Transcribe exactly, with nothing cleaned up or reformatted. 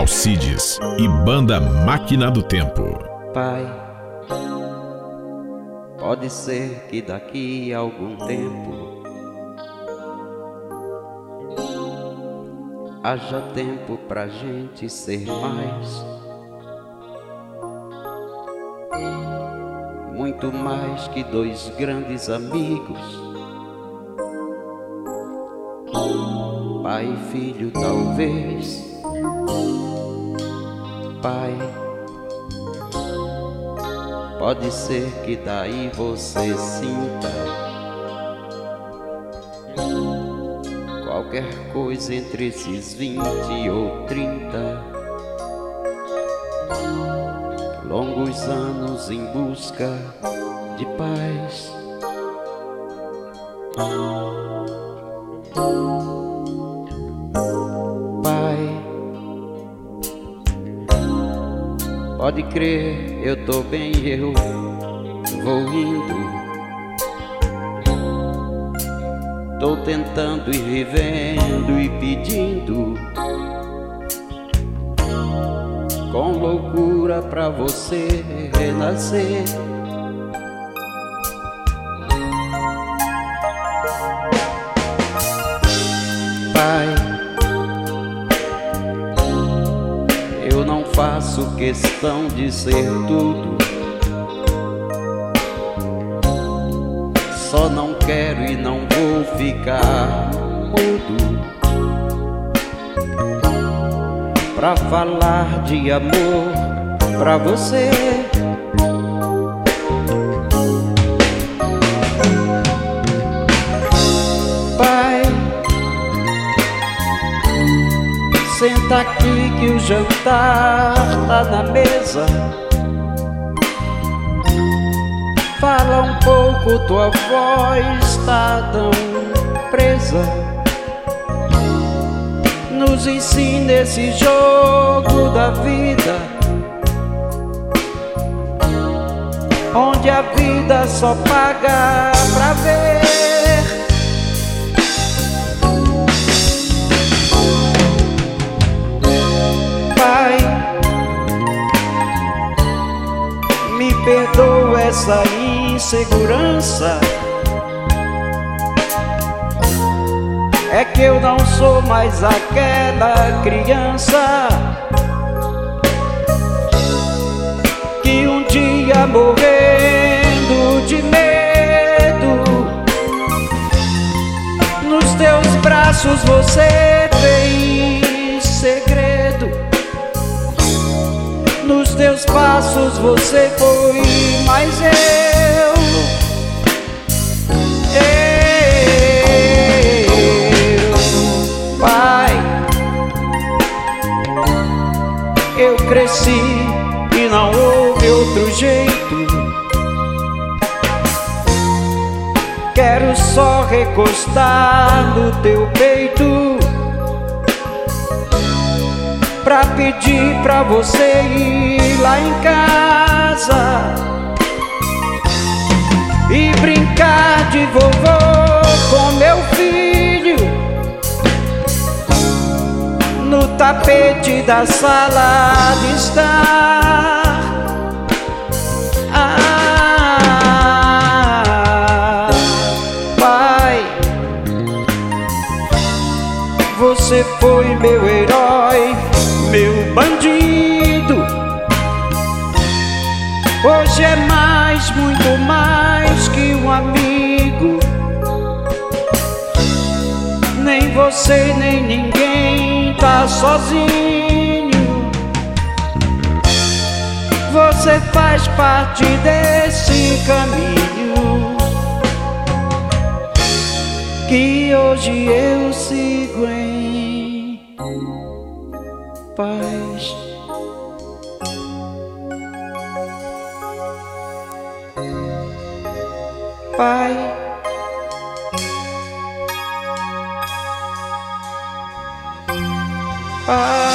Alcides e Banda Máquina do Tempo. Pai, pode ser que daqui a algum tempo haja tempo pra gente ser mais, muito mais que dois grandes amigos, pai e filho talvez. Pai, pode ser que daí você sinta qualquer coisa entre esses vinte ou trinta longos anos em busca de paz. Pai, pode crer, eu tô bem, eu vou indo. Tô tentando e vivendo e pedindo com loucura pra você renascer. Pai, eu não faço questão de ser tudo, só não quero e não vou ficar mudo pra falar de amor pra você. Pai, senta aqui que o jantar tá na mesa. Fala um pouco, tua voz tá tão presa. Nos ensina esse jogo da vida, onde a vida só paga pra ver. Pai, me perdoa essa insegurança, é que eu não sou mais aquela criança que um dia morrendo de medo nos teus braços você fez segredo, nos teus passos você foi mais eu. Eu cresci e não houve outro jeito. Quero só recostar no teu peito pra pedir pra você ir lá em casa e brincar de vovô com meu filho no tapete da sala de estar. Ah, pai, você foi meu herói, meu bandido. Hoje é mais, muito mais que um amigo. Nem você, nem ninguém tá sozinho. Você faz parte desse caminho que hoje eu sigo em paz. Pai, pai.